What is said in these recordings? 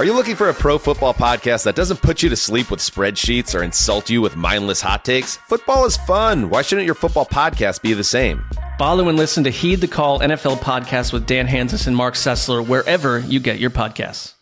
Are you looking for a pro football podcast that doesn't put you to sleep with spreadsheets or insult you with mindless hot takes? Football is fun. Why shouldn't your football podcast be the same? Follow and listen to Heed the Call NFL podcast with Dan Hanzus and Mark Sessler wherever you get your podcasts.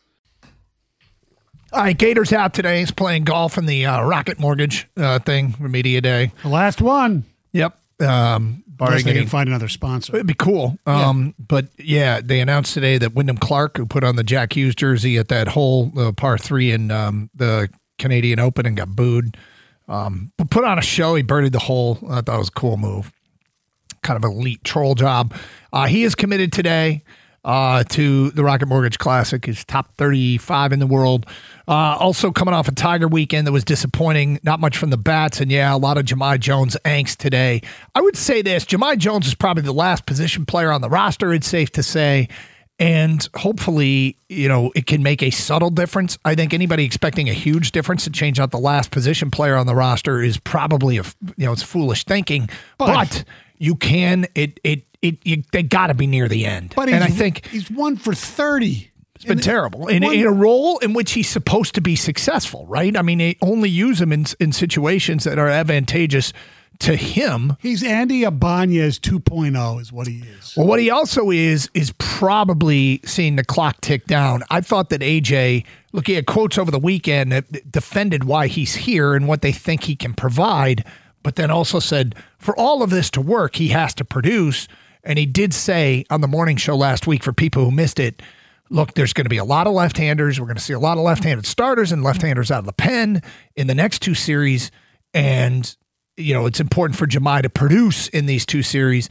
All right, Gators out today. He's playing golf in the Rocket Mortgage thing for Media Day. The last one. Yep. Unless they can find another sponsor. It'd be cool. But, yeah, they announced today that Wyndham Clark, who put on the Jack Hughes jersey at that hole, par 3 in the Canadian Open and got booed, but put on a show. He birdied the hole. I thought it was a cool move. Kind of elite troll job. He is committed today to the Rocket Mortgage Classic. He's top 35 in the world. Also coming off a Tiger weekend that was disappointing. Not much from the bats. And, yeah, a lot of Jahmai Jones angst today. I would say this. Jahmai Jones is probably the last position player on the roster, it's safe to say. And hopefully, it can make a subtle difference. I think anybody expecting a huge difference to change out the last position player on the roster is probably, it's foolish thinking. But you can, they got to be near the end. But I think he's 1 for 30. It's been terrible in a role in which he's supposed to be successful, right? I mean, they only use him in situations that are advantageous to him. He's Andy Ibanez 2.0 is what he is. Well, what he also is probably seeing the clock tick down. I thought that AJ, looking at quotes over the weekend, that defended why he's here and what they think he can provide, but then also said for all of this to work, he has to produce. And he did say on the morning show last week, for people who missed it, look, there's going to be a lot of left-handers. We're going to see a lot of left-handed starters and left-handers out of the pen in the next 2 series. And, it's important for Jahmai to produce in these 2 series.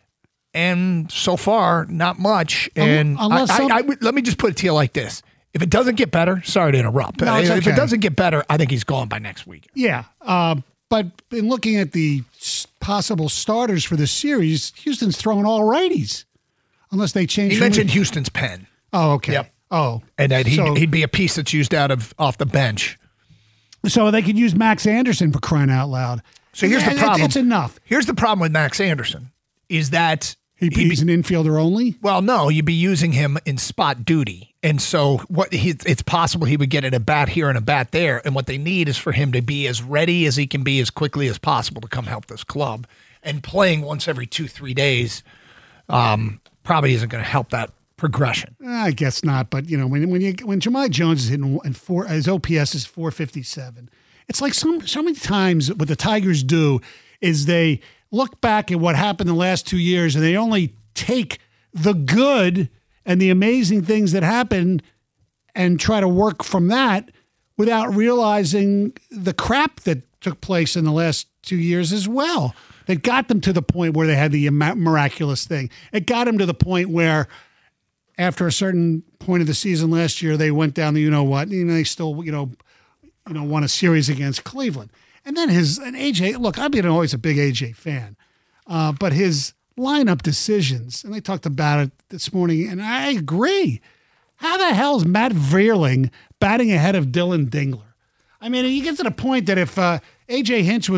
And so far, not much. And let me just put it to you like this. If it doesn't get better, sorry to interrupt. No, it's okay. If it doesn't get better, I think he's gone by next week. Yeah. But in looking at the possible starters for this series, Houston's throwing all righties. Unless they change. He mentioned Houston's pen. Oh, okay. Yep. Oh. And that he'd be a piece that's used off the bench. So they could use Max Anderson, for crying out loud. So here's the problem. It's enough. Here's the problem with Max Anderson is that he's an infielder only? Well, no, you'd be using him in spot duty. And so it's possible he would get an at-bat here and a bat there. And what they need is for him to be as ready as he can be as quickly as possible to come help this club. And playing once every 2-3 days probably isn't going to help that progression. I guess not. But, when Jahmai Jones is hitting his OPS is 457. It's like so many times what the Tigers do is they look back at what happened the last 2 years and they only take the good and the amazing things that happened and try to work from that without realizing the crap that took place in the last 2 years as well. That got them to the point where they had the miraculous thing. It got them to the point where after a certain point of the season last year, they went down the they still, won a series against Cleveland. And then AJ, look, I've been always a big AJ fan, but his lineup decisions, and they talked about it this morning, and I agree. How the hell is Matt Vierling batting ahead of Dylan Dingler? I mean, you get to the point that if AJ Hinch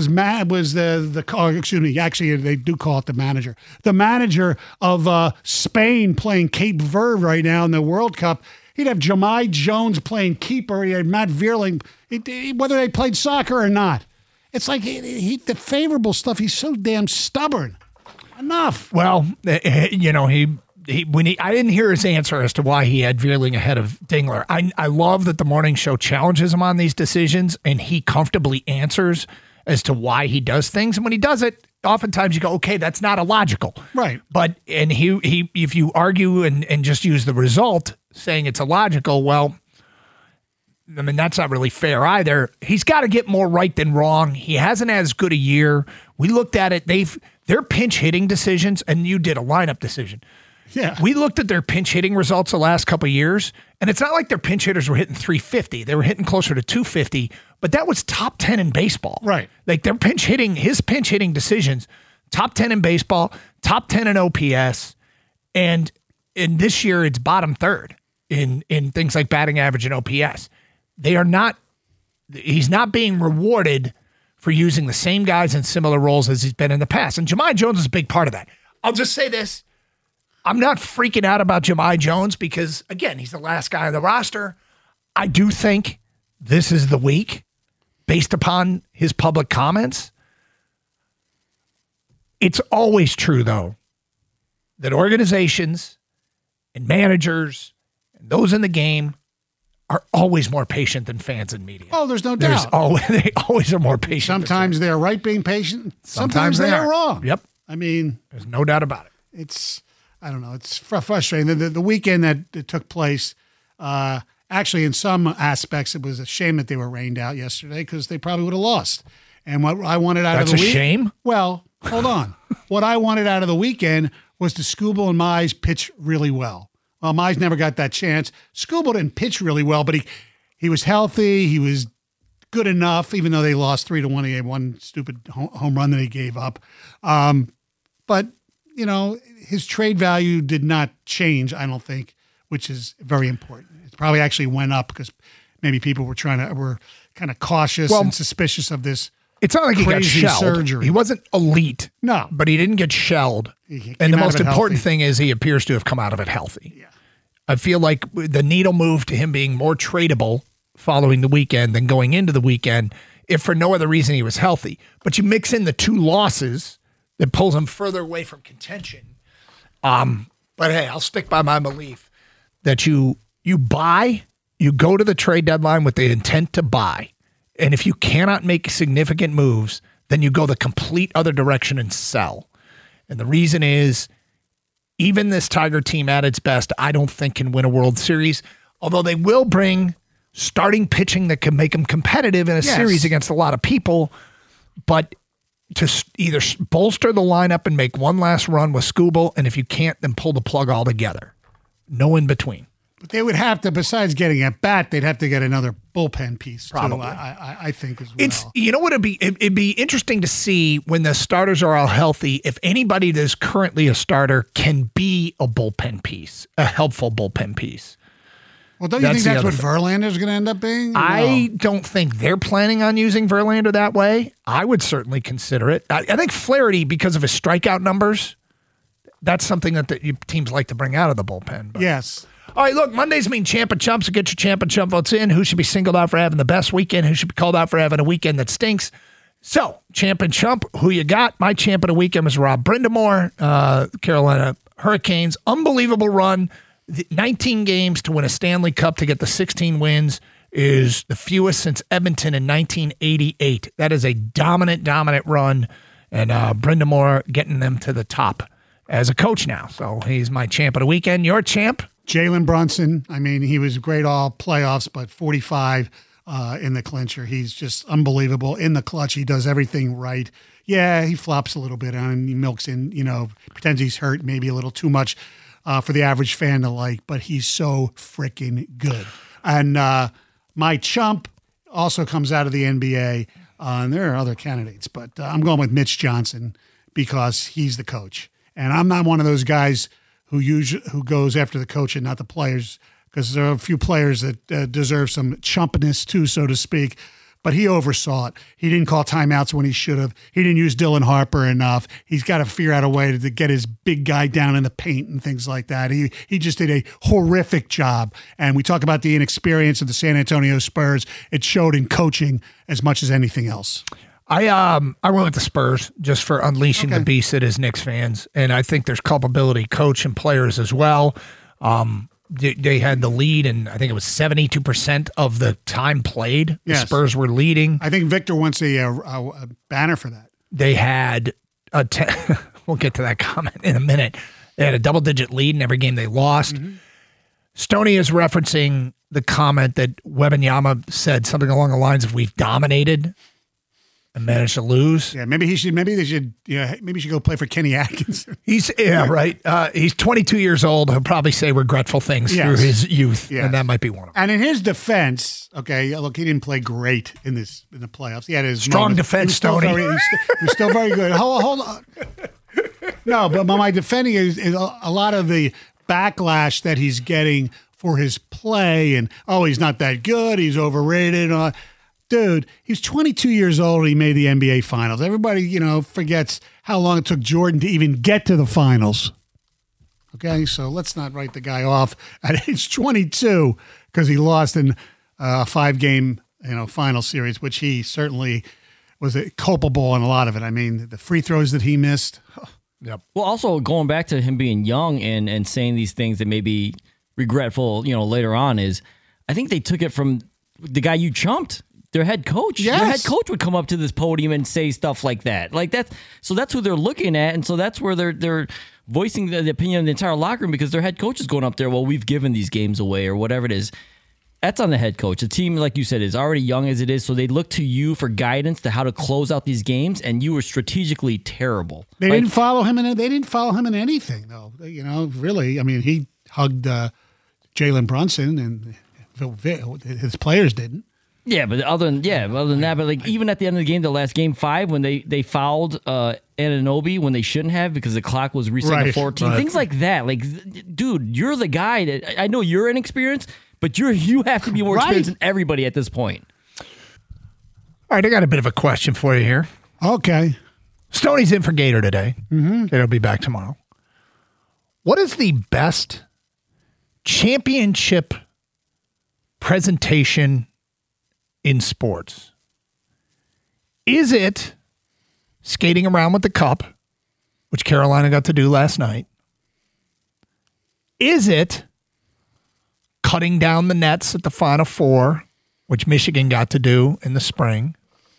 actually they do call it the manager of Spain playing Cape Verde right now in the World Cup, he'd have Jahmai Jones playing keeper. He had Matt Vierling, whether they played soccer or not. It's like the favorable stuff. He's so damn stubborn. Enough. Well, I didn't hear his answer as to why he had Vierling ahead of Dingler. I love that the morning show challenges him on these decisions, and he comfortably answers as to why he does things. And when he does it, oftentimes you go, okay, that's not illogical. Right. But he if you argue and just use the result saying it's illogical, well, I mean, that's not really fair either. He's got to get more right than wrong. He hasn't had as good a year. We looked at it. Their pinch hitting decisions, and you did a lineup decision. Yeah. We looked at their pinch hitting results the last couple of years, and it's not like their pinch hitters were hitting 350. They were hitting closer to 250, but that was top 10 in baseball. Right. Like his pinch hitting decisions, top 10 in baseball, top 10 in OPS, and in this year it's bottom third in things like batting average and OPS. He's not being rewarded for using the same guys in similar roles as he's been in the past. And Jahmai Jones is a big part of that. I'll just say this. I'm not freaking out about Jahmai Jones because, again, he's the last guy on the roster. I do think this is the week, based upon his public comments. It's always true, though, that organizations and managers and those in the game are always more patient than fans and media. Oh, there's no doubt. They always are more patient. Sometimes they're right being patient. Sometimes they are wrong. Yep. I mean, there's no doubt about it. It's, I don't know, it's frustrating. The weekend that it took place, actually, in some aspects, it was a shame that they were rained out yesterday because they probably would have lost. And what I wanted out of the week. That's a shame? Well, hold on. What I wanted out of the weekend was to Skubal and Mize pitch really well. Well, Mize never got that chance. Skubal didn't pitch really well, but he was healthy. He was good enough, even though they lost 3-1. He had one stupid home run that he gave up. But, you know, his trade value did not change, I don't think, which is very important. It probably actually went up because maybe people were kind of cautious and suspicious of this. It's not like he got shelled. Surgery. He wasn't elite. No. But he didn't get shelled. And the most important thing is he appears to have come out of it healthy. Yeah. I feel like the needle moved to him being more tradable following the weekend than going into the weekend, if for no other reason he was healthy. But you mix in the 2 losses that pulls him further away from contention. But hey, I'll stick by my belief that you go to the trade deadline with the intent to buy. And if you cannot make significant moves, then you go the complete other direction and sell. And the reason is, even this Tiger team at its best, I don't think can win a World Series, although they will bring starting pitching that can make them competitive in a series against a lot of people. But to either bolster the lineup and make one last run with Skubal, and if you can't, then pull the plug altogether. No in between. But they would have to, besides getting at bat, they'd have to get another bullpen piece, probably. Too, I think, as well. You know what it'd be interesting to see when the starters are all healthy, if anybody that is currently a starter can be a bullpen piece, a helpful bullpen piece. Well, don't you think that's what Verlander's going to end up being? I don't think they're planning on using Verlander that way. I would certainly consider it. I think Flaherty, because of his strikeout numbers, that's something that the teams like to bring out of the bullpen. But. Yes. All right, look, Mondays mean champ and chump, so get your champ and chump votes in. Who should be singled out for having the best weekend? Who should be called out for having a weekend that stinks? So, champ and chump, who you got? My champ of the weekend was Rob Brindamore, Carolina Hurricanes. Unbelievable run. 19 games to win a Stanley Cup to get the 16 wins is the fewest since Edmonton in 1988. That is a dominant run, and Brindamore getting them to the top as a coach now. So, he's my champ of the weekend. Your champ? Jalen Brunson, I mean, he was great all playoffs, but 45 in the clincher. He's just unbelievable. In the clutch, he does everything right. Yeah, he flops a little bit and he milks in, pretends he's hurt maybe a little too much for the average fan to like, but he's so freaking good. And my chump also comes out of the NBA, and there are other candidates, but I'm going with Mitch Johnson because he's the coach. And I'm not one of those guys who goes after the coach and not the players, because there are a few players that deserve some chumpness too, so to speak. But he oversaw it. He didn't call timeouts when he should have. He didn't use Dylan Harper enough. He's got to figure out a way to get his big guy down in the paint and things like that. He just did a horrific job. And we talk about the inexperience of the San Antonio Spurs. It showed in coaching as much as anything else. I went with the Spurs just for unleashing the beast that is Knicks fans, and I think there's culpability, coach and players as well. They had the lead, and I think it was 72% of the time played. The Spurs were leading. I think Victor wants a banner for that. They had we'll get to that comment in a minute. They had a double-digit lead in every game they lost. Mm-hmm. Stoney is referencing the comment that Wembanyama said something along the lines of, "We've dominated and managed to lose." Yeah, maybe they should go play for Kenny Atkinson. He's right. He's 22 years old. He'll probably say regretful things through his youth, and that might be one of them. And in his defense, okay, look, he didn't play great in the playoffs. He had his strong defense, Stoney. He was still very good. Hold on. No, but my defending is a lot of the backlash that he's getting for his play, and he's not that good. He's overrated. Dude, he's 22 years old and he made the NBA Finals. Everybody, forgets how long it took Jordan to even get to the Finals. Okay, so let's not write the guy off at age 22 because he lost in a 5-game final series, which he certainly was culpable in a lot of it. I mean, the free throws that he missed. Yep. Well, also going back to him being young and saying these things that may be regretful, later on, is I think they took it from the guy you chumped, their head coach. Yes. Their head coach would come up to this podium and say stuff like that. So that's who they're looking at, and so that's where they're voicing the opinion of the entire locker room, because their head coach is going up there, well, we've given these games away or whatever it is. That's on the head coach. The team, like you said, is already young as it is, so they look to you for guidance to how to close out these games, and you were strategically terrible. They didn't follow him in anything, though. Really. I mean, he hugged Jalen Brunson, and his players didn't. Yeah, but other than that, but like even at the end of the game, the last game 5, when they fouled Anunoby when they shouldn't have because the clock was reset to 14, things like that. Like, dude, you're the guy that I know you're inexperienced, but you have to be more experienced than everybody at this point. All right, I got a bit of a question for you here. Okay. Stoney's in for Gator today. Mm-hmm. It'll be back tomorrow. What is the best championship presentation in sports? Is it skating around with the cup, which Carolina got to do last night? Is it cutting down the nets at the Final Four, which Michigan got to do in the spring?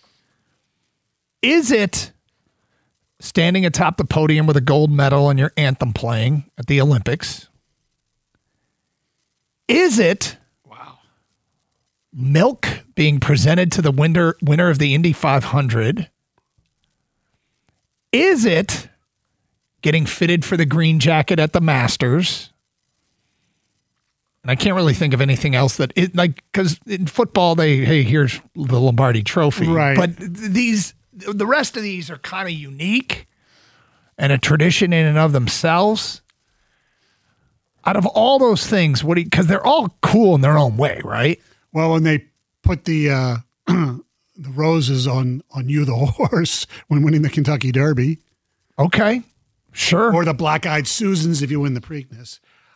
Is it standing atop the podium with a gold medal and your anthem playing at the Olympics? Is it milk being presented to the winner of the Indy 500? Is it getting fitted for the green jacket at the Masters? And I can't really think of anything else that it, like, because in football here's the Lombardi Trophy, right? But the rest of these are kind of unique and a tradition in and of themselves. Out of all those things, because they're all cool in their own way, right? Well, when they put the roses on you, the horse, when winning the Kentucky Derby. Okay, sure. Or the Black-Eyed Susans if you win the Preakness.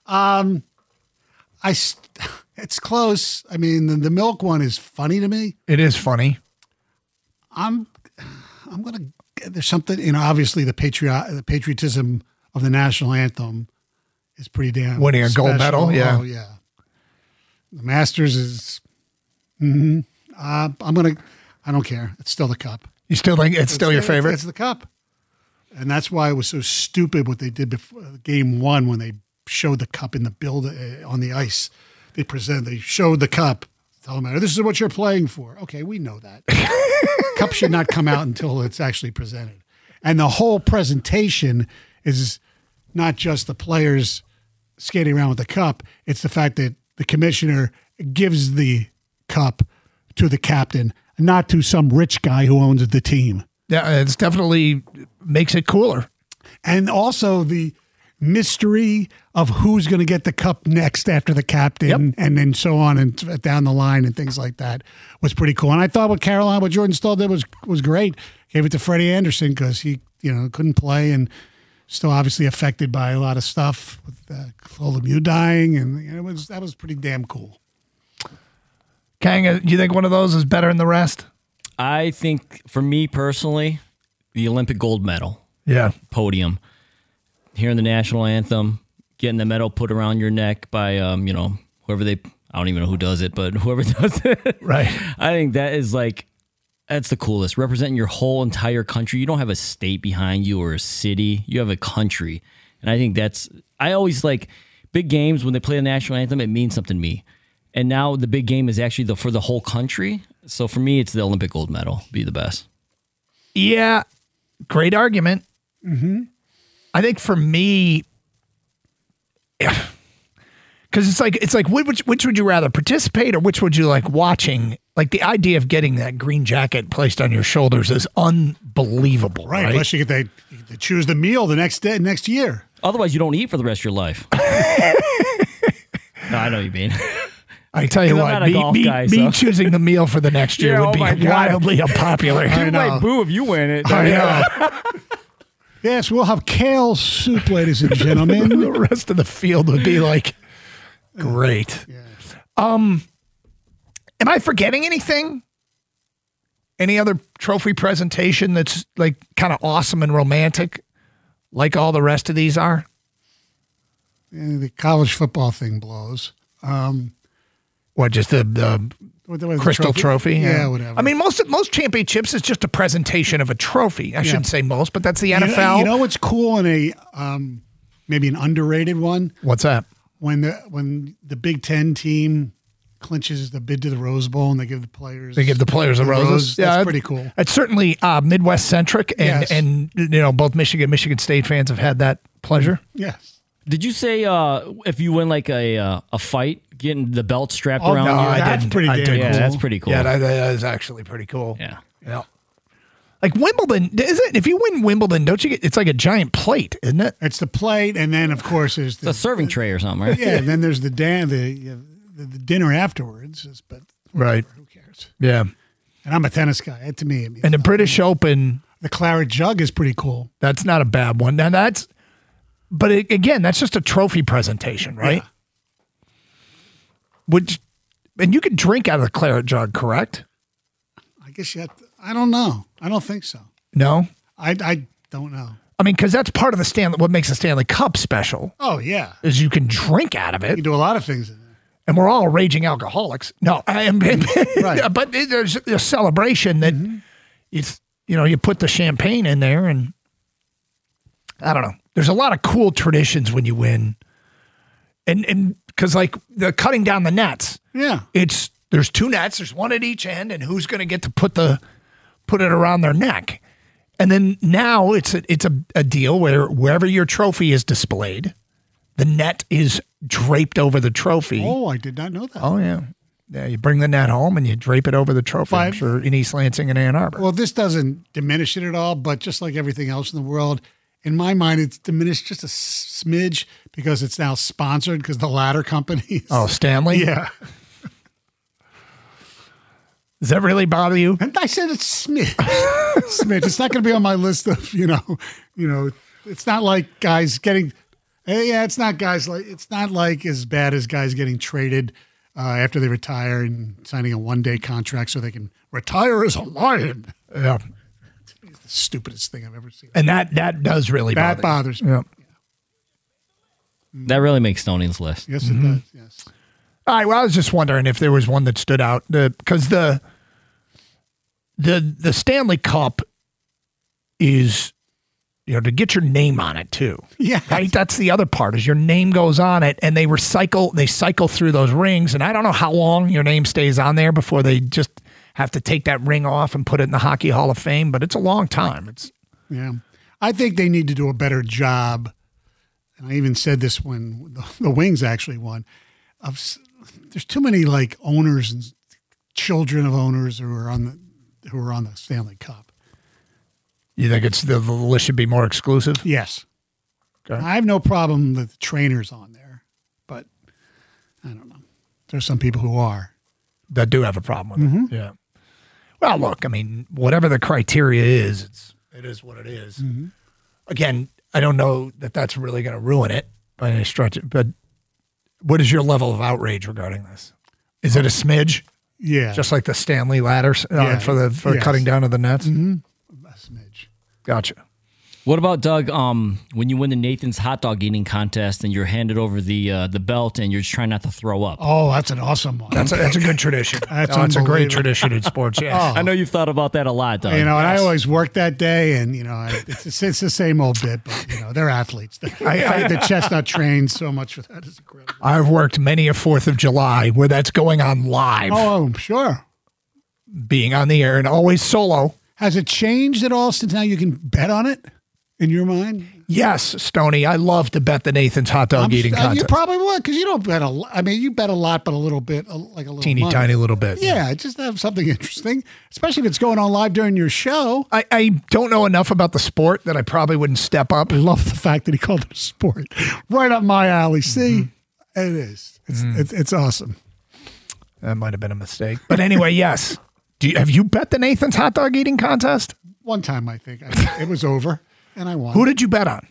It's close. I mean, the milk one is funny to me. It is funny. I'm gonna. There's something, obviously the patriotism of the national anthem is pretty damn winning a gold medal. Yeah, oh, yeah. The Masters is. Mm-hmm. I don't care. It's still the cup. You still think it's still your favorite? It's the cup, and that's why it was so stupid what they did before game 1 when they showed the cup in the build on the ice. They showed the cup. Tell them, this is what you're playing for. Okay, we know that. Cup should not come out until it's actually presented. And the whole presentation is not just the players skating around with the cup. It's the fact that the commissioner gives the cup to the captain, not to some rich guy who owns the team. Yeah, it's definitely makes it cooler. And also the mystery of who's going to get the cup next after the captain, and then so on and down the line and things like that was pretty cool. And I thought what Jordan Staal did was great. Gave it to Freddie Anderson because he couldn't play and still obviously affected by a lot of stuff with Claude Lemieux dying, and that was pretty damn cool. Kang, do you think one of those is better than the rest? I think, for me personally, the Olympic gold medal. Yeah. Podium. Hearing the national anthem, getting the medal put around your neck by, whoever I don't even know who does it, but whoever does it. Right. I think that's the coolest. Representing your whole entire country. You don't have a state behind you or a city. You have a country. And I think I always like big games when they play the national anthem, it means something to me. And now the big game is actually for the whole country. So for me, it's the Olympic gold medal. Be the best. Yeah. Great argument. Mm-hmm. I think for me, because it's like which would you rather participate or which would you like watching? Like the idea of getting that green jacket placed on your shoulders is unbelievable, right? Unless you get to choose the meal the next year. Otherwise, you don't eat for the rest of your life. No, I know what you mean. I tell you what, me choosing the meal for the next year would be wildly unpopular. You might boo if you win it. I know. Yes, we'll have kale soup, ladies and gentlemen. The rest of the field would be like, great. Yeah. Am I forgetting anything? Any other trophy presentation that's like kind of awesome and romantic, like all the rest of these are? Yeah, the college football thing blows. What, just the crystal trophy? Yeah, whatever. I mean, most championships is just a presentation of a trophy. I shouldn't say most, but that's the NFL. You know what's cool in a maybe an underrated one? What's that? When the Big Ten team clinches the bid to the Rose Bowl and they give the players the roses. Yeah, that's pretty cool. It's certainly Midwest centric, and Yes. and both Michigan State fans have had that pleasure. Yes. Did you say if you win like a fight, getting the belt strapped around no, you? I That's didn't. pretty I damn didn't. Yeah, cool. that's pretty cool. Yeah, that is actually pretty cool. Yeah. Yeah. Like Wimbledon, is it? If you win Wimbledon, don't you get? It's like a giant plate, isn't it? It's the plate, and then of course there's It's a serving tray or something, right? yeah, and then there's the dinner afterwards. But Right. who cares? Yeah. And I'm a tennis guy. To me, it means And the British Open, the claret jug is pretty cool. that's not a bad one. Now again, that's just a trophy presentation, right? Yeah. And you can drink out of the claret jug, correct? I guess you have to, I don't know. I don't think so. No. I don't know. I mean, because that's part of the Stanley. What makes the Stanley Cup special Oh yeah, is you can drink out of you it, can do a lot of things in there. and we're all raging alcoholics. No, I am. Right. But there's a celebration that it's you put the champagne in there, and I don't know. There's a lot of cool traditions when you win, and because like the cutting down the nets. Yeah. There's two nets. There's one at each end, and who's going to get to put it around their neck? And then now it's a deal where wherever your trophy is displayed, the net is draped over the trophy. Oh, I did not know that. Oh yeah, yeah. You bring the net home and you drape it over the trophy. I'm But- sure in East Lansing and Ann Arbor. Well, this doesn't diminish it at all, but just like everything else in the world, in my mind, it's diminished just a smidge because it's now sponsored because the ladder companies. Oh, Stanley. yeah. Does that really bother you? And I said it's smidge. Smidge. It's not going to be on my list of, it's not like guys getting, it's not like as bad as guys getting traded after they retire and signing a one-day contract so they can retire as a Lion. Yeah. It's the stupidest thing I've ever seen. And that does really That bother you. bothers me. Yeah. That really makes Stoning's list. Yes, it does. Yes. All right. Well, I was just wondering if there was one that stood out because the Stanley Cup is, to get your name on it too. Yeah. Right. That's the other part is your name goes on it, and they cycle through those rings, and I don't know how long your name stays on there before they just have to take that ring off and put it in the Hockey Hall of Fame. But it's a long time. Yeah. I think they need to do a better job. And I even said this when the Wings actually won. There's too many like owners and children of owners who are on the Stanley Cup. You think the list should be more exclusive? Yes. Okay. I have no problem with the trainers on there, but I don't know. There's some people who are. That do have a problem with it. Yeah. Well, look, I mean, whatever the criteria is, it is what it is. Again, I don't know that that's really going to ruin it by any stretch. But what is your level of outrage regarding this? Is it a smidge, Yeah. just like the Stanley ladders Yeah. for Yes. cutting down of the nets? a smidge. Gotcha. What about, Doug, when you win the Nathan's hot dog eating contest and you're handed over the belt and you're just trying not to throw up? Oh, that's an awesome one. That's a good tradition. That's It's a great unbelievable. tradition in sports. Yes. I know you've thought about that a lot, Doug. And I always work that day, and it's the same old bit, but they're athletes. The chestnut trains so much for that is incredible. I've worked many a 4th of July where that's going on live, Oh, sure. being on the air, and always solo. Has it changed at all since now you can bet on it in your mind? Yes, Stoney, I love to bet the Nathan's hot dog eating contest. You probably would because you don't bet a lot. I mean, you bet a lot, but a little bit, like a little Teeny money. tiny little bit. Yeah, just have something interesting, especially if it's going on live during your show. I don't know enough about the sport that I probably wouldn't step up. I love the fact that he called it a sport. Right up my alley. See, it is. It's awesome. That might have been a mistake. But anyway, yes. Have you bet the Nathan's hot dog eating contest? One time, I think it was over, and I won. Who did you bet on?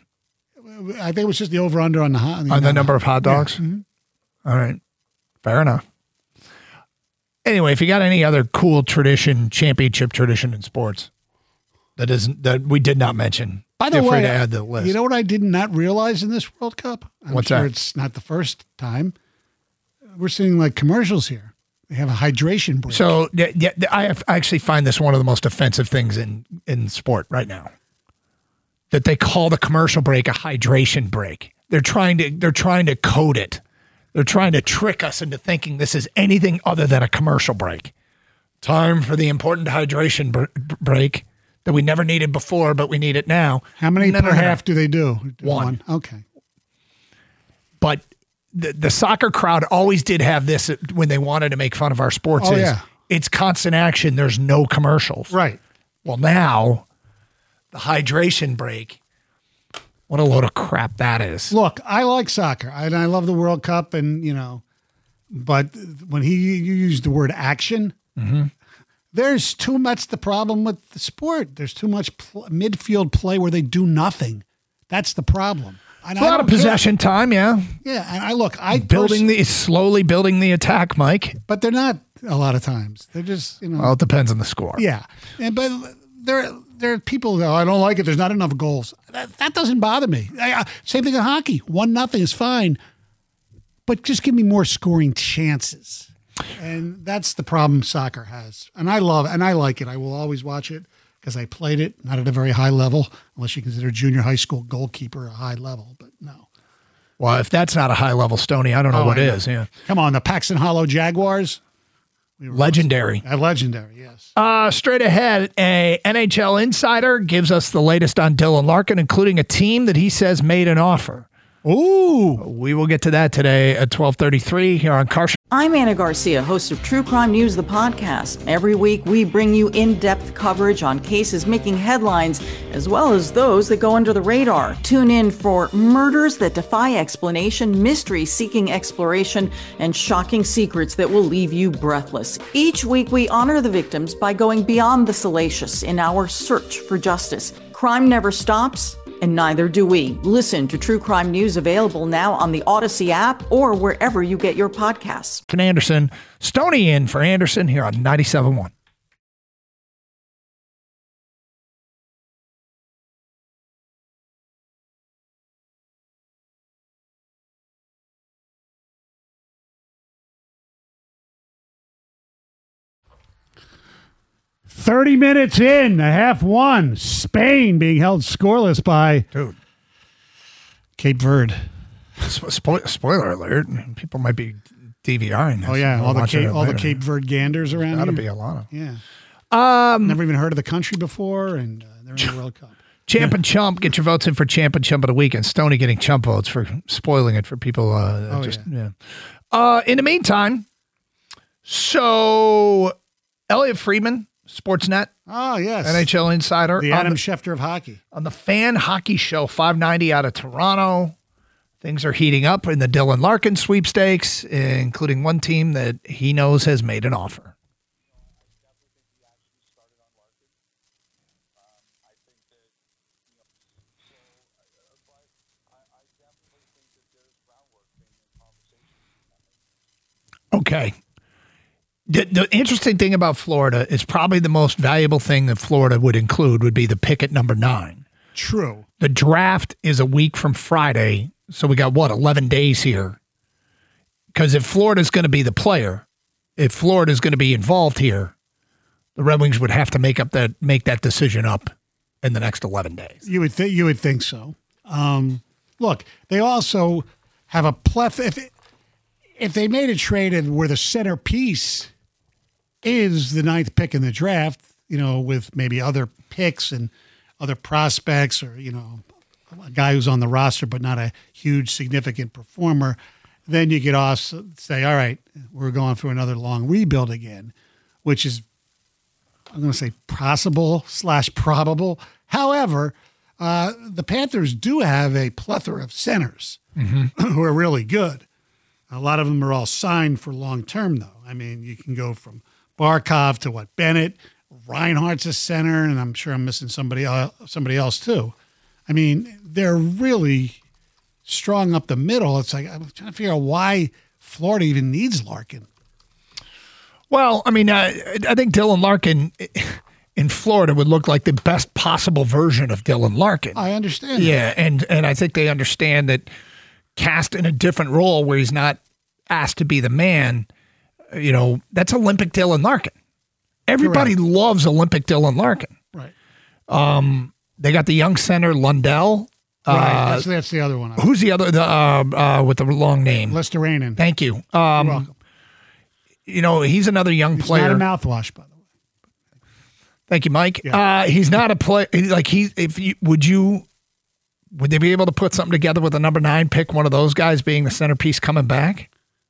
I think it was just the over under on the hot On the number of hot dogs? All right. Fair enough. Anyway, if you got any other cool tradition, championship tradition in sports that we did not mention, by the feel free way, to add to the list. You know what I did not realize in this World Cup? What's sure that? It's not the first time. We're seeing like commercials here. They have a hydration break. So I actually find this one of the most offensive things in sport right now. That they call the commercial break a hydration break. They're trying to code it. They're trying to trick us into thinking this is anything other than a commercial break. Time for the important hydration break that we never needed before, but we need it now. How many per half do they do? One. Okay. But the soccer crowd always did have this when they wanted to make fun of our sports. It's constant action. There's no commercials. Right. Well, now the hydration break. What a load of crap that is. Look, I like soccer and I love the World Cup, and but when you use the word action, there's too much. The problem with the sport, there's too much midfield play where they do nothing. That's the problem. And a lot of possession time, yeah. Yeah, and slowly building the attack, Mike. But they're not a lot of times. They're just, Well, it depends on the score. Yeah, but there are people that I don't like it. There's not enough goals. That doesn't bother me. Same thing in hockey. 1-0 is fine, but just give me more scoring chances. And that's the problem soccer has. And I like it. I will always watch it. Because I played it, not at a very high level, unless you consider junior high school goalkeeper a high level, but no. Well, if that's not a high level, Stoney, I don't know what is. Yeah. Come on, the Paxton Hollow Jaguars. Legendary. Legendary, yes. Straight ahead, a NHL insider gives us the latest on Dylan Larkin, including a team that he says made an offer. Ooh. We will get to that today at 12:33 here on Carson. I'm Anna Garcia, host of True Crime News, the podcast. Every week, we bring you in-depth coverage on cases making headlines, as well as those that go under the radar. Tune in for murders that defy explanation, mystery seeking exploration, and shocking secrets that will leave you breathless. Each week, we honor the victims by going beyond the salacious in our search for justice. Crime never stops, and neither do we. Listen to True Crime News, available now on the Odyssey app or wherever you get your podcasts. Anderson, Stoney in for Anderson here on 97.1. $30 minutes in, a half one. Spain being held scoreless by Cape Verde. Spoiler alert. People might be DVRing this. Oh, yeah. All the Cape Verde ganders around. Gotta be a lot of them. Yeah. Never even heard of the country before, and they're in the World Cup. Champ and Chump. Get your votes in for Champ and Chump of the week. And Stoney getting Chump votes for spoiling it for people. In the meantime, so Elliot Friedman, Sportsnet. Oh, yes. NHL insider. The Adam Schefter of hockey. On the Fan Hockey Show, 590 out of Toronto. Things are heating up in the Dylan Larkin sweepstakes, including one team that he knows has made an offer. Okay. The interesting thing about Florida is probably the most valuable thing that Florida would include would be the pick at number 9. True. The draft is a week from Friday, so we got, 11 days here? Because if Florida's going to be the player, if Florida's going to be involved here, the Red Wings would have to make that decision up in the next 11 days. You would think so. Look, they also have a plethora. If they made a trade where the centerpiece is the 9th pick in the draft, with maybe other picks and other prospects, or a guy who's on the roster but not a huge significant performer, then you could also say, all right, we're going through another long rebuild again, which is, I'm going to say, possible/probable. However, the Panthers do have a plethora of centers who are really good. A lot of them are all signed for long term, though. I mean, you can go from Barkov to Bennett, Reinhardt's a center, and I'm sure I'm missing somebody else too. I mean, they're really strong up the middle. It's like I'm trying to figure out why Florida even needs Larkin. Well, I mean, I think Dylan Larkin in Florida would look like the best possible version of Dylan Larkin. I understand. Yeah, and I think they understand that cast in a different role where he's not asked to be the man, that's Olympic Dylan Larkin. Everybody loves Olympic Dylan Larkin. Right. They got the young center, Lundell. Right, that's the other one. Who's the other with the long name? Lesterainen. Thank you. You're welcome. He's another young player. Not a mouthwash, by the way. Thank you, Mike. Yeah. He's not a player. Like would they be able to put something together with a number 9 pick? One of those guys being the centerpiece coming back.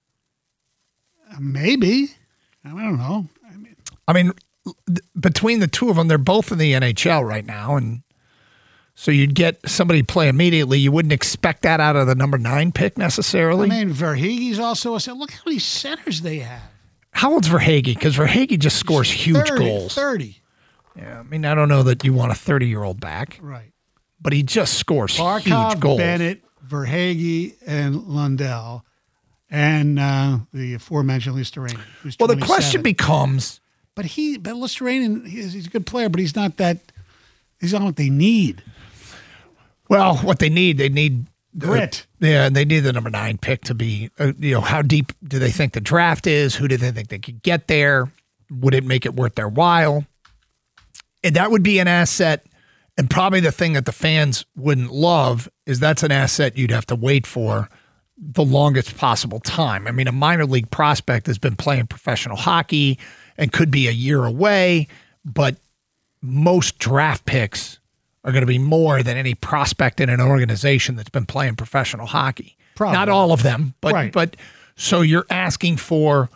Maybe. I don't know. I mean, between the two of them, they're both in the NHL right now, and so you'd get somebody to play immediately. You wouldn't expect that out of the number 9 pick necessarily. I mean, Verhaeghe's also a center. Look how many centers they have. How old's Verhaeghe? Because Verhaeghe just scores huge goals. 30. Yeah, I mean, I don't know that you want a 30-year-old back. Right. But he just scores Barkov, huge goals. Bennett, Verhaeghe, and Lundell, and the aforementioned Lesterainen. Well, the question becomes... But Lesterainen, he's a good player, but he's not what they need. Well, what they need grit. They need the number 9 pick to be, how deep do they think the draft is? Who do they think they could get there? Would it make it worth their while? And that would be an asset. And probably the thing that the fans wouldn't love is that's an asset you'd have to wait for the longest possible time. I mean, a minor league prospect has been playing professional hockey and could be a year away, but most draft picks are going to be more than any prospect in an organization that's been playing professional hockey. Probably. Not all of them, but right. But so you're asking for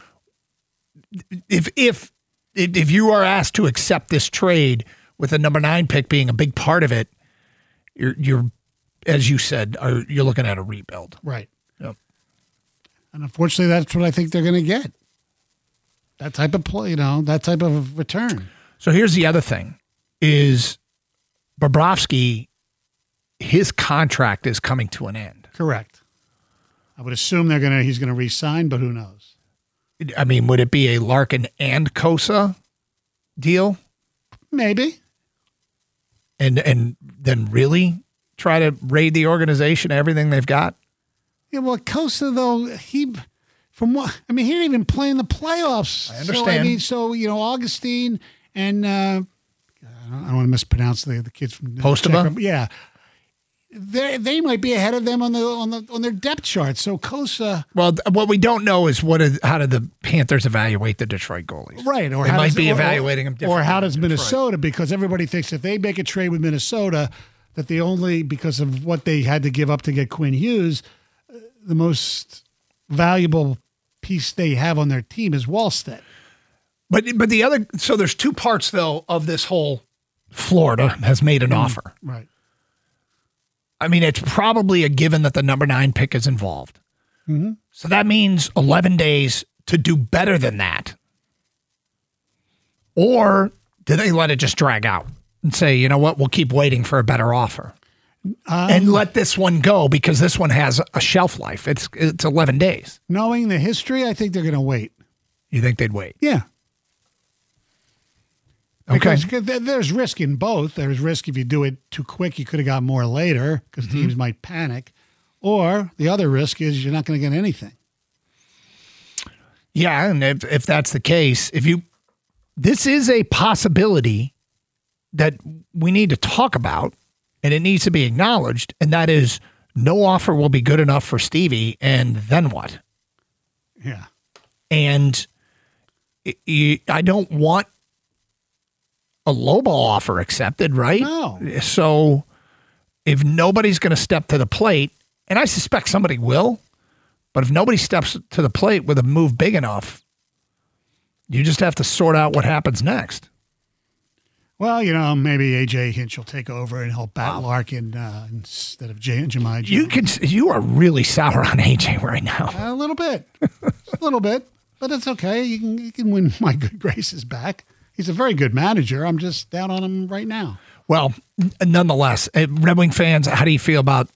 if you are asked to accept this trade with a number 9 pick being a big part of it, you're as you said, you're looking at a rebuild. Right. Yep. And unfortunately, that's what I think they're going to get. That type of play, that type of return. So here's the other thing is Bobrovsky, his contract is coming to an end. Correct. I would assume he's going to re-sign, but who knows? I mean, would it be a Larkin and Kosa deal? Maybe. And then really try to raid the organization, everything they've got? Yeah, well, Kosa, though, he didn't even play in the playoffs. I understand. So Augustine and I don't want to mispronounce the kids from Postova? Yeah. They might be ahead of them on their depth chart. So Kosa. Well, what we don't know is how did the Panthers evaluate the Detroit goalies? Right, or they might be evaluating them differently. Or how does Minnesota? Because everybody thinks if they make a trade with Minnesota, that they only because of what they had to give up to get Quinn Hughes, the most valuable piece they have on their team is Wallstedt. But the other, so there's two parts though of this whole. Florida has made an offer. Right. I mean, it's probably a given that the number 9 pick is involved. Mm-hmm. So that means 11 days to do better than that. Or do they let it just drag out and say, you know what, we'll keep waiting for a better offer and let this one go because this one has a shelf life. It's 11 days. Knowing the history, I think they're going to wait. You think they'd wait? Yeah. Okay. Because there's risk in both. There's risk if you do it too quick, you could have got more later because teams might panic. Or the other risk is you're not going to get anything. Yeah, and if that's the case, this is a possibility that we need to talk about, and it needs to be acknowledged, and that is no offer will be good enough for Stevie, and then what? Yeah. And I don't want a lowball offer accepted, right? No. So if nobody's going to step to the plate, and I suspect somebody will, but if nobody steps to the plate with a move big enough, you just have to sort out what happens next. Well, maybe A.J. Hinch will take over and help bat Larkin instead of Jemai Jones. You are really sour on A.J. right now. A little bit. A little bit. But it's okay. You can win my good graces back. He's a very good manager. I'm just down on him right now. Well, nonetheless, Red Wing fans, how do you feel about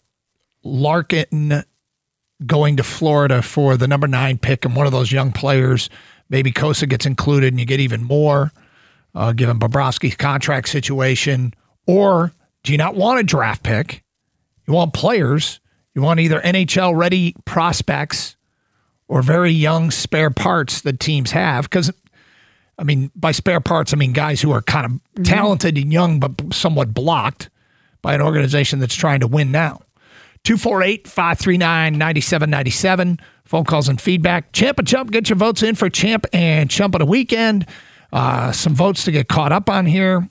Larkin going to Florida for the number 9 pick and one of those young players maybe Kosa gets included and you get even more, given Bobrovsky's contract situation? Or do you not want a draft pick? You want players. You want either NHL-ready prospects or very young spare parts that teams have. Because, I mean, by spare parts, I mean guys who are kind of talented and young but somewhat blocked by an organization that's trying to win now. 248-539-9797. Phone calls and feedback. Champ and Chump, get your votes in for Champ and Chump of the weekend. Some votes to get caught up on here.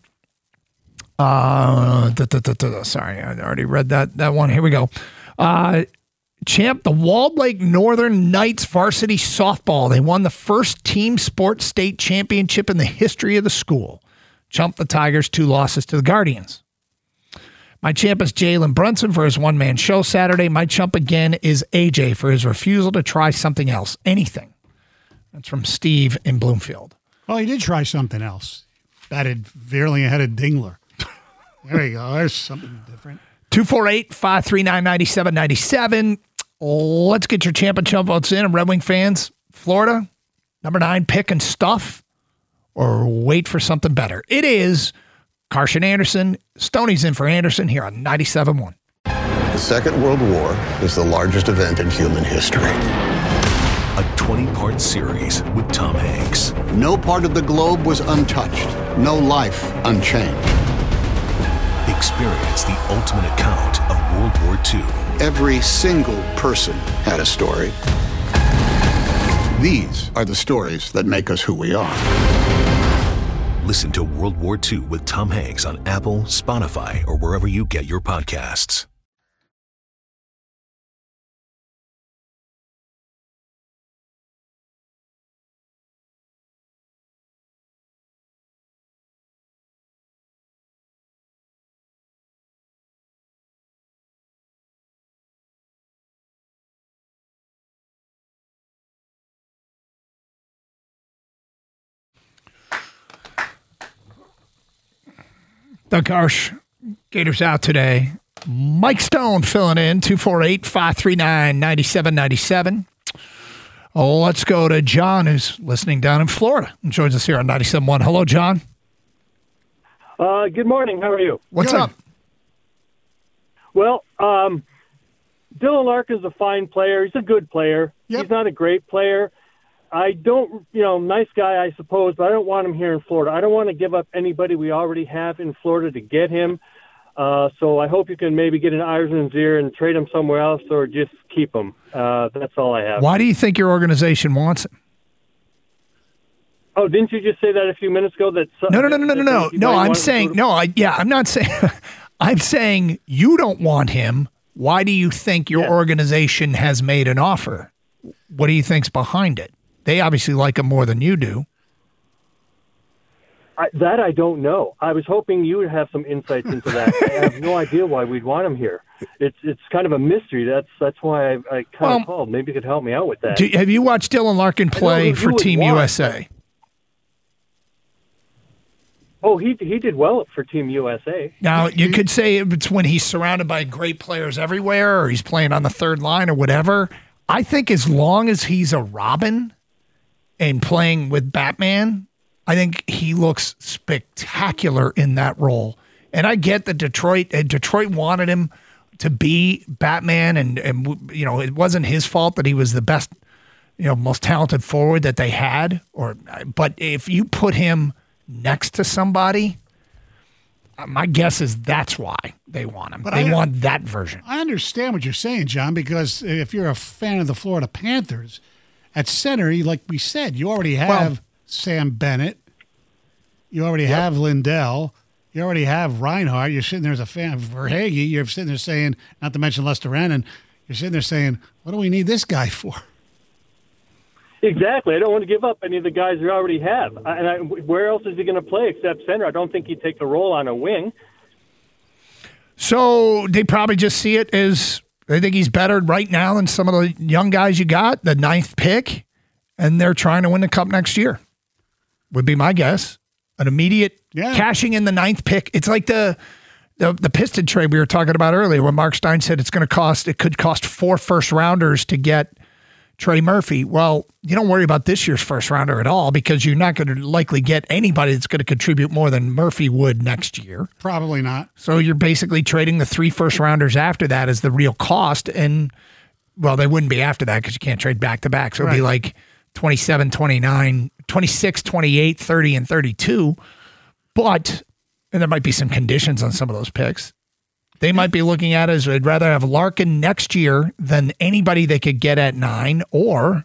Sorry, I already read that one. Here we go. Champ, the Walled Lake Northern Knights varsity softball. They won the first team sports state championship in the history of the school. Chump the Tigers, 2 losses to the Guardians. My champ is Jalen Brunson for his one-man show Saturday. My chump again is AJ for his refusal to try something else, anything. That's from Steve in Bloomfield. Well, he did try something else. Batted veerling ahead of Dingler. There you go. There's something different. 248-539-9797. Let's get your champ and chump votes in. Red Wing fans, Florida, number 9 pick and stuff, or wait for something better. It is Carson Anderson. Stoney's in for Anderson here on 97.1. The Second World War is the largest event in human history. A 20-part series with Tom Hanks. No part of the globe was untouched. No life unchanged. Experience the ultimate account of World War II. Every single person had a story. These are the stories that make us who we are. Listen to World War II with Tom Hanks on Apple, Spotify, or wherever you get your podcasts. Doug Karsh, Gators out today. Mike Stone filling in, 248-539-9797. Let's go to John, who's listening down in Florida and joins us here on 97.1. Hello, John. Good morning. How are you? What's up? Well, Dylan Larkin's a fine player. He's a good player. Yep. He's not a great player. I don't, nice guy, I suppose, but I don't want him here in Florida. I don't want to give up anybody we already have in Florida to get him. So I hope you can maybe get an Irsman's ear and trade him somewhere else or just keep him. That's all I have. Why do you think your organization wants him? Oh, didn't you just say that a few minutes ago? No. I'm saying, I'm not saying, I'm saying you don't want him. Why do you think your organization has made an offer? What do you think's behind it? They obviously like him more than you do. That I don't know. I was hoping you would have some insights into that. I have no idea why we'd want him here. It's kind of a mystery. That's why I kind of called. Maybe you could help me out with that. Have you watched Dylan Larkin play for Team USA? Oh, he did well for Team USA. Now, you could say it's when he's surrounded by great players everywhere or he's playing on the third line or whatever. I think as long as he's a Robin and playing with Batman, I think he looks spectacular in that role. And I get that Detroit wanted him to be Batman, and it wasn't his fault that he was the best, most talented forward that they had. But if you put him next to somebody, my guess is that's why they want him. But they want that version. I understand what you're saying, John, because if you're a fan of the Florida Panthers, at center, like we said, you already have Sam Bennett. You already have Lindell. You already have Reinhart. You're sitting there as a fan of Verhaeghe. You're sitting there saying, not to mention Lester Rannon, you're sitting there saying, what do we need this guy for? Exactly. I don't want to give up any of the guys we already have. Where else is he going to play except center? I don't think he'd take the role on a wing. So they probably just see it as they think he's better right now than some of the young guys you got, the 9th pick, and they're trying to win the Cup next year, would be my guess. An immediate cashing in the 9th pick. It's like the Piston trade we were talking about earlier when Mark Stein said it could cost 4 first-rounders to get Trey Murphy. Well, you don't worry about this year's first rounder at all because you're not going to likely get anybody that's going to contribute more than Murphy would next year. Probably not. So you're basically trading the 3 first rounders after that as the real cost. And, well, they wouldn't be after that because you can't trade back to back. So it'd be like 27, 29, 26, 28, 30, and 32. But, and there might be some conditions on some of those picks. They might be looking at it as they'd rather have Larkin next year than anybody they could get at 9, or,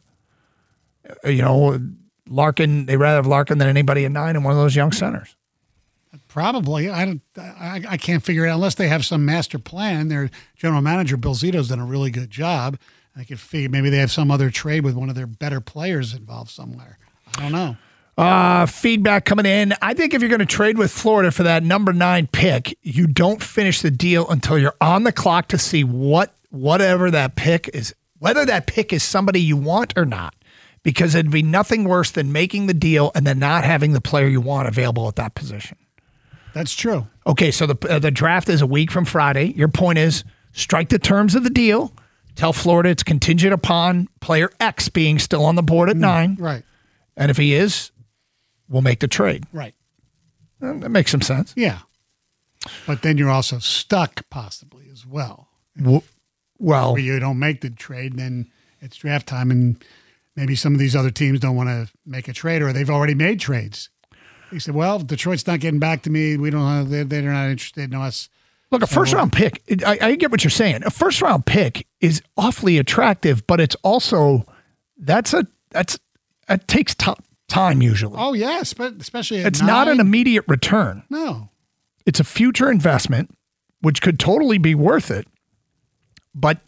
Larkin, they'd rather have Larkin than anybody at 9 and one of those young centers. Probably. I can't figure it out unless they have some master plan. Their general manager, Bill Zito's done a really good job. I could figure maybe they have some other trade with one of their better players involved somewhere. I don't know. Feedback coming in. I think if you're going to trade with Florida for that number 9 pick, you don't finish the deal until you're on the clock to see whatever that pick is, whether that pick is somebody you want or not, because it'd be nothing worse than making the deal and then not having the player you want available at that position. That's true. Okay, so the draft is a week from Friday. Your point is strike the terms of the deal. Tell Florida it's contingent upon player X being still on the board at 9. Right. And if he is, we'll make the trade. Right. That makes some sense. Yeah. But then you're also stuck possibly as well. Well, where you don't make the trade, then it's draft time, and maybe some of these other teams don't want to make a trade, or they've already made trades. He said, well, Detroit's not getting back to me. We don't know. They're not interested in us. Look, a first-round pick, I get what you're saying. A first-round pick is awfully attractive, but it's also, it takes time usually. Oh, yes, but especially at it's 9. not an immediate return. No. It's a future investment, which could totally be worth it, but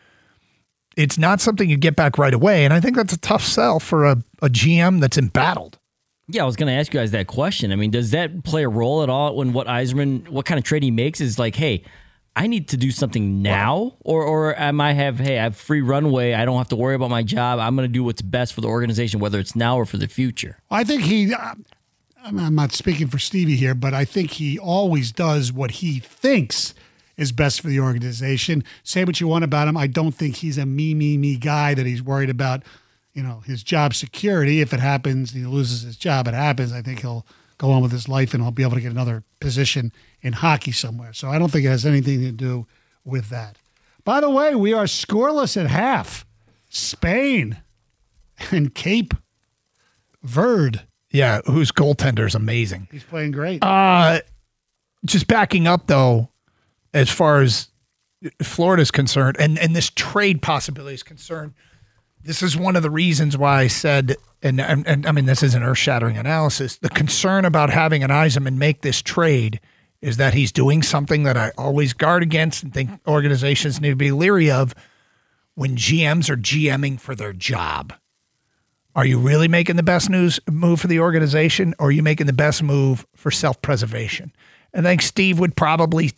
it's not something you get back right away, and I think that's a tough sell for a GM that's embattled. Yeah, I was going to ask you guys that question. I mean, does that play a role at all when what kind of trade he makes is like, hey, I need to do something now, or am I have free runway, I don't have to worry about my job, I'm going to do what's best for the organization, whether it's now or for the future? I think I'm not speaking for Stevie here, but I think he always does what he thinks is best for the organization. Say what you want about him. I don't think he's a me guy that he's worried about, his job security. If it happens, he loses his job, it happens. I think he'll go on with his life and he'll be able to get another position in hockey somewhere. So I don't think it has anything to do with that. By the way, we are scoreless at half. Spain and Cape Verde. Yeah, whose goaltender is amazing. He's playing great. Just backing up, though, as far as Florida's concerned, and this trade possibility is concerned, this is one of the reasons why I said, and I mean, this is an earth-shattering analysis, the concern about having an Yzerman make this trade is that he's doing something that I always guard against and think organizations need to be leery of when GMs are GMing for their job. Are you really making the best move for the organization, or are you making the best move for self-preservation? And I think Steve would probably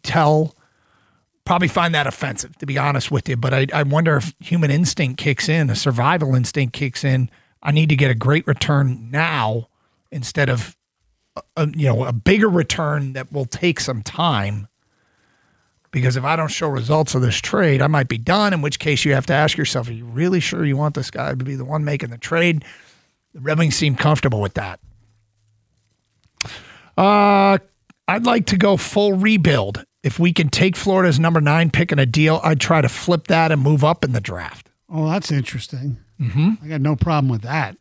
find that offensive, to be honest with you. But I wonder if human instinct kicks in, a survival instinct kicks in. I need to get a great return now instead of a bigger return that will take some time. Because if I don't show results of this trade, I might be done, in which case you have to ask yourself, are you really sure you want this guy to be the one making the trade? The Red Wings seem comfortable with that. I'd like to go full rebuild. If we can take Florida's number 9 pick in a deal, I'd try to flip that and move up in the draft. Oh, that's interesting. Mm-hmm. I got no problem with that.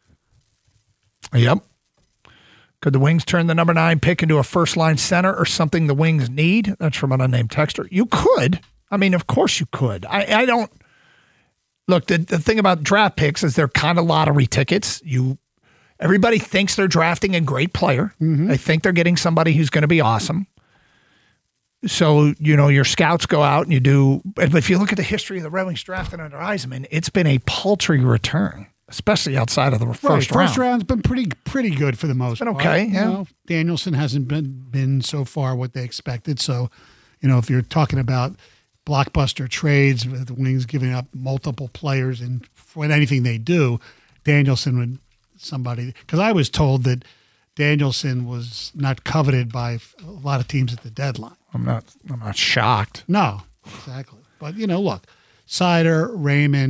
Yep. Could the Wings turn the number 9 pick into a first-line center or something the Wings need? That's from an unnamed texter. You could. I mean, of course you could. I don't. Look, the thing about draft picks is they're kind of lottery tickets. Everybody thinks they're drafting a great player. Mm-hmm. They think they're getting somebody who's going to be awesome. So, your scouts go out and you do. But if you look at the history of the Red Wings drafting under Yzerman, it's been a paltry return, especially outside of the first round. First round's been pretty good for the most part. Okay, yeah. Danielson hasn't been so far what they expected. So, if you're talking about blockbuster trades, with the Wings giving up multiple players and for anything they do, Danielson would somebody. Because I was told that Danielson was not coveted by a lot of teams at the deadline. I'm not shocked. No, exactly. But, look, Seider, Raymond,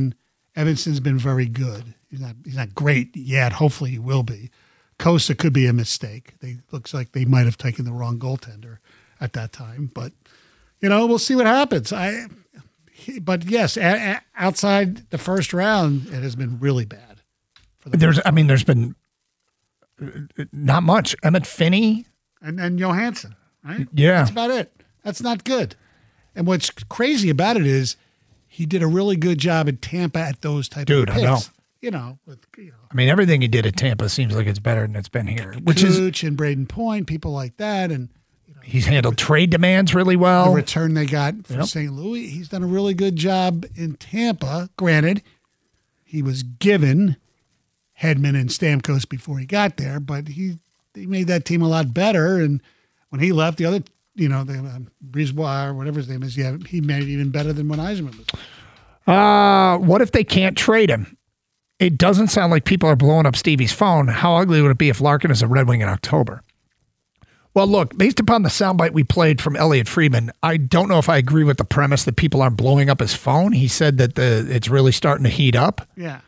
Evanson's been very good. He's not great yet. Hopefully he will be. Kosa could be a mistake. Looks like they might have taken the wrong goaltender at that time. But, we'll see what happens. But yes, outside the first round, it has been really bad. There's been not much. Emmett Finney. And Johansson, right? Yeah. That's about it. That's not good. And what's crazy about it is he did a really good job at Tampa at those type of picks. I know. Everything he did at Tampa seems like it's better than it's been here. Cooch and Braden Point, people like that. And he's handled trade demands really well. The return they got from St. Louis, he's done a really good job in Tampa. Granted, he was given Hedman and Stamkos before he got there, but he made that team a lot better. And when he left, the other, the Brisebois or whatever his name is, he made it even better than when Yzerman was. What if they can't trade him? It doesn't sound like people are blowing up Stevie's phone. How ugly would it be if Larkin is a Red Wing in October? Well, look, based upon the soundbite we played from Elliot Friedman, I don't know if I agree with the premise that people aren't blowing up his phone. He said that it's really starting to heat up. Yeah.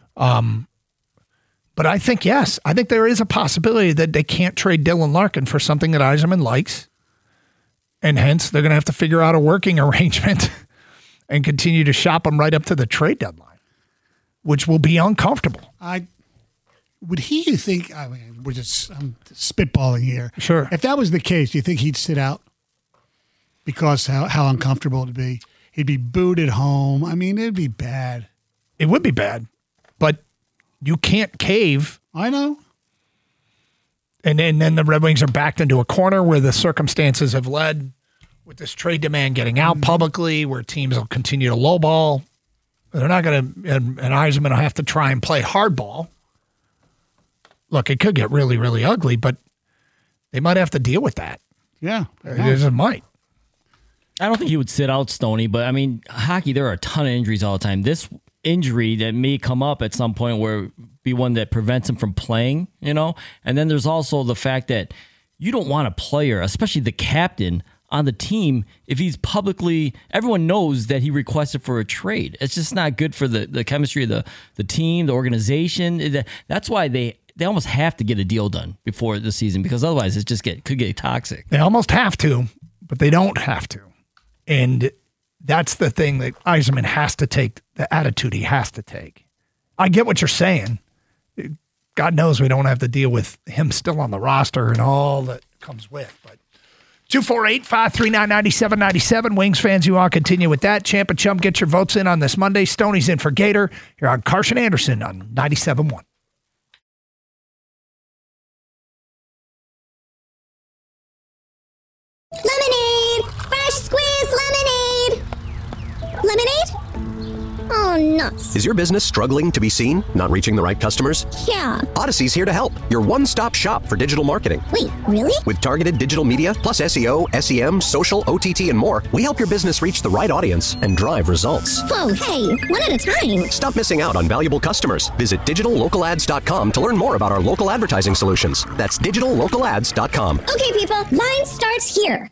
But I think, yes, I think there is a possibility that they can't trade Dylan Larkin for something that Yzerman likes. And hence, they're going to have to figure out a working arrangement and continue to shop him right up to the trade deadline, which will be uncomfortable. I'm spitballing here. Sure. If that was the case, do you think he'd sit out? Because how uncomfortable it'd be. He'd be booed at home. It'd be bad. It would be bad. But you can't cave. I know. And then the Red Wings are backed into a corner where the circumstances have led with this trade demand getting out publicly, where teams will continue to lowball. They're not going to, and Yzerman will have to try and play hardball. Look, it could get really, really ugly, but they might have to deal with that. Yeah. It might. I don't think he would sit out, Stoney, but hockey, there are a ton of injuries all the time. This injury that may come up at some point where be one that prevents him from playing, and then there's also the fact that you don't want a player, especially the captain on the team, if he's publicly, everyone knows that he requested for a trade. It's just not good for the chemistry of the team, the organization. That's why they almost have to get a deal done before the season, because otherwise it just could get toxic. They almost have to, but they don't have to. And that's the thing that Yzerman has to take, the attitude he has to take. I get what you're saying. God knows we don't have to deal with him still on the roster and all that comes with. But 248-539-9797. Wings fans, you all continue with that. Champ and Chum, get your votes in on this Monday. Stoney's in for Gator. Here on Carson Anderson on 97.1. Lemonade! Fresh squeezed lemonade! Lemonade? Oh, nuts. Is your business struggling to be seen? Not reaching the right customers? Yeah. Odyssey's here to help. Your one-stop shop for digital marketing. Wait, really? With targeted digital media, plus SEO, SEM, social, OTT, and more, we help your business reach the right audience and drive results. Whoa, hey, one at a time. Stop missing out on valuable customers. Visit digitallocalads.com to learn more about our local advertising solutions. That's digitallocalads.com. Okay, people, line starts here.